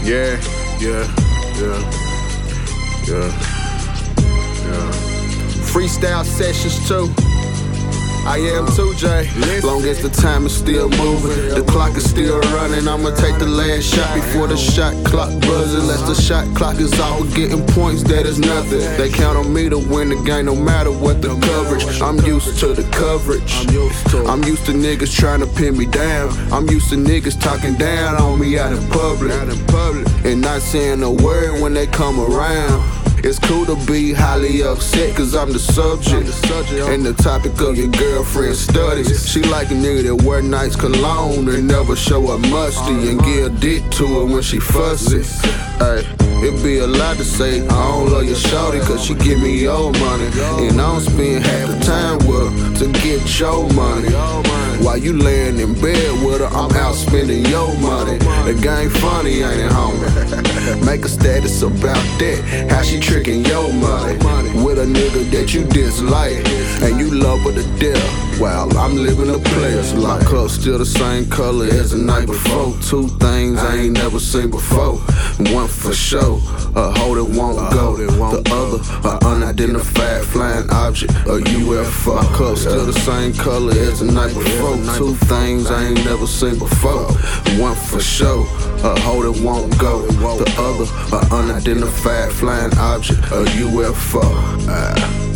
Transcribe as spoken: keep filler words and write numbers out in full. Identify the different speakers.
Speaker 1: Yeah, yeah, yeah, yeah, yeah. Freestyle sessions too. I am too, Jay. Long as the time is still moving, the clock is still running, I'ma take the last shot before the shot clock buzzes. Unless the shot clock is out, we're getting points, that is nothing. They count on me to win the game no matter what the coverage. I'm used to the coverage. I'm used to niggas trying to pin me down. I'm used to niggas talking down on me out in public and not saying a word when they come around. It's cool to be highly upset, cause I'm the subject and the topic of your girlfriend's studies. She like a nigga that wear nice cologne and never show her musty and give dick to her when she fussy. Ay, it be a lot to say, I don't love your shorty cause she give me your money, and I don't spend half the time with her to get your money. While you laying in bed with her, I'm out spending your money. The game funny, ain't it, homie? Make a status about that, how she tricking your money with a nigga that you dislike and you love her to death. While I'm living a player's life. Club still the same color as the night before. Two things I ain't never seen before. One for sure, a hoe that won't go. The other, a unidentified flying object, a U F O. Club still the same color as the night before. Two things I ain't never seen before. One for sure, a hoe that won't go. The other, a unidentified flying object, a U F O. Uh.